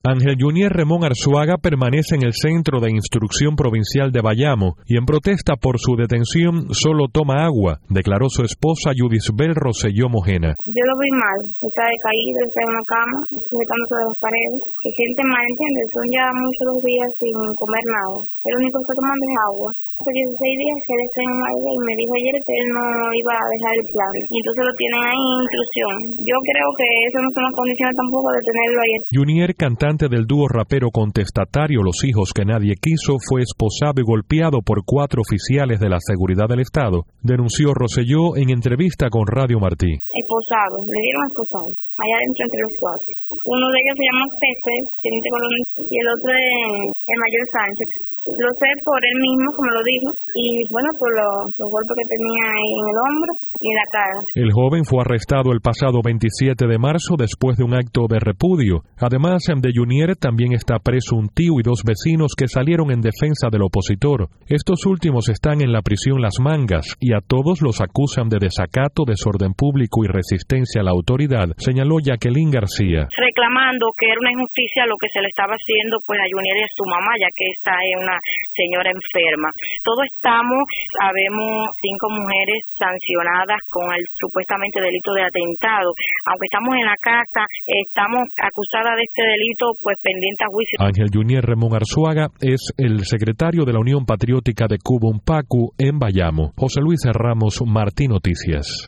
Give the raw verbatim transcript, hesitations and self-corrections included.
Ángel Junier Remón Arzuaga permanece en el Centro de Instrucción Provincial de Bayamo y en protesta por su detención solo toma agua, declaró su esposa Yudisbel Rosselló Mojena. Yo lo vi mal, está decaído, está en una cama, sujetándose de las paredes, se siente mal, ¿entiendes? Son ya muchos días sin comer nada. El único que está tomando es agua. Hace dieciséis días que él está en María y me dijo ayer que él no iba a dejar el plan. Y entonces lo tienen ahí en instrucción. Yo creo que eso no son las condiciones tampoco de tenerlo ayer. Junier, cantante del dúo rapero contestatario Los Hijos que Nadie Quiso, fue esposado y golpeado por cuatro oficiales de la seguridad del Estado, denunció Rosselló en entrevista con Radio Martí. Esposado, le dieron esposado. Allá adentro entre los cuatro. Uno de ellos se llama Pepe, teniente coronel, y el otro es el mayor Sánchez. Lo sé por él mismo, como lo dijo, y bueno, por los, los golpes que tenía ahí en el hombro y en la cara. El joven fue arrestado el pasado veintisiete de marzo después de un acto de repudio. Además, de Junier también está preso un tío y dos vecinos que salieron en defensa del opositor. Estos últimos están en la prisión Las Mangas y a todos los acusan de desacato, desorden público y resistencia a la autoridad, señaló Jacqueline García. Reclamando que era una injusticia lo que se le estaba haciendo pues a Junier y a su mamá, ya que esta es una señora enferma. Todos estamos, sabemos, cinco mujeres sancionadas con el supuestamente delito de atentado. Aunque estamos en la casa, estamos acusadas de este delito, pues pendiente a juicio. Ángel Junier Remón Arzuaga es el secretario de la Unión Patriótica de Cuba Umpacu en Bayamo. José Luis Ramos, Martí Noticias.